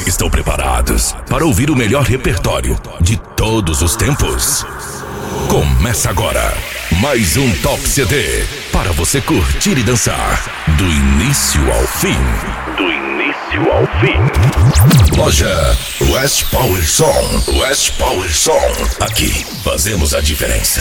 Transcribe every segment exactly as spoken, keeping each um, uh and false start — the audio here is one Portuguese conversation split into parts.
estão preparados para ouvir o melhor repertório de todos os tempos? Começa agora mais um Top C D para você curtir e dançar do início ao fim. Do início ao fim. Loja West Power Som. West Power Som. Aqui fazemos a diferença.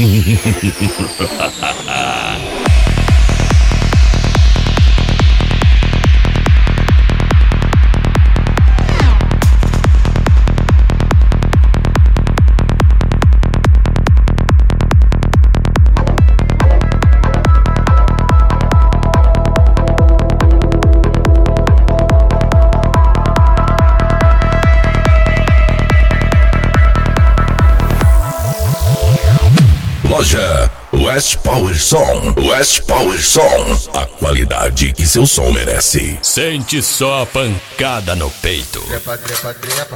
Loja West Power Som. West Power Som. A qualidade que seu som merece. Sente só a pancada no peito. Trepa, trepa, trepa.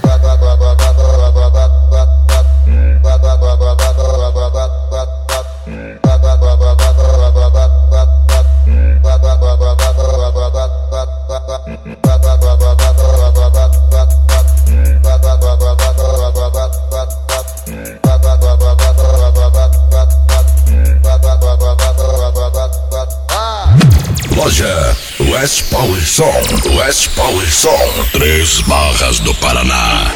Loja West Power Som. West Power Som. Três Barras do Paraná.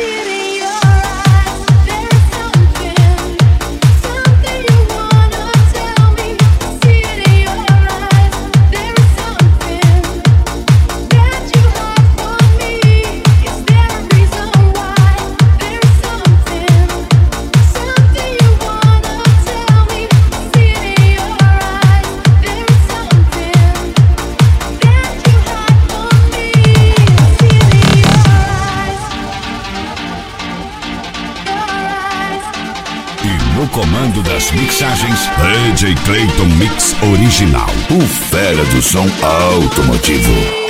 No comando das mixagens, D J Clayton Mix Original, o fera do som automotivo.